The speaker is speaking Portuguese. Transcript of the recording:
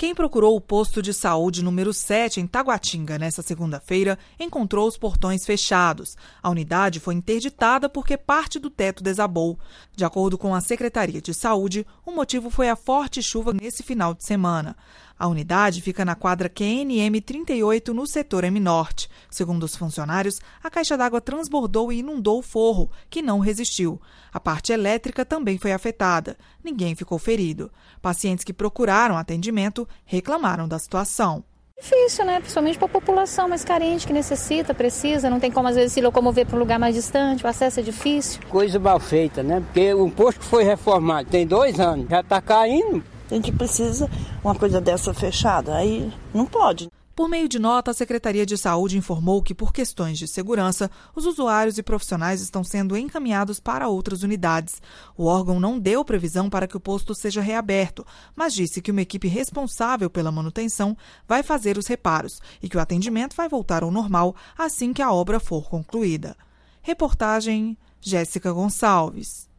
Quem procurou o posto de saúde número 7 em Taguatinga nesta segunda-feira encontrou os portões fechados. A unidade foi interditada porque parte do teto desabou. De acordo com a Secretaria de Saúde, o motivo foi a forte chuva nesse final de semana. A unidade fica na quadra QNM 38, no setor M-Norte. Segundo os funcionários, a caixa d'água transbordou e inundou o forro, que não resistiu. A parte elétrica também foi afetada. Ninguém ficou ferido. Pacientes que procuraram atendimento reclamaram da situação. Difícil, né? Principalmente para a população mais carente, que necessita, precisa, não tem como às vezes se locomover para um lugar mais distante, o acesso é difícil. Coisa mal feita, né? Porque um posto que foi reformado tem 2 anos, já está caindo. A gente precisa uma coisa dessa fechada, aí não pode. Por meio de nota, a Secretaria de Saúde informou que, por questões de segurança, os usuários e profissionais estão sendo encaminhados para outras unidades. O órgão não deu previsão para que o posto seja reaberto, mas disse que uma equipe responsável pela manutenção vai fazer os reparos e que o atendimento vai voltar ao normal assim que a obra for concluída. Reportagem Jéssica Gonçalves.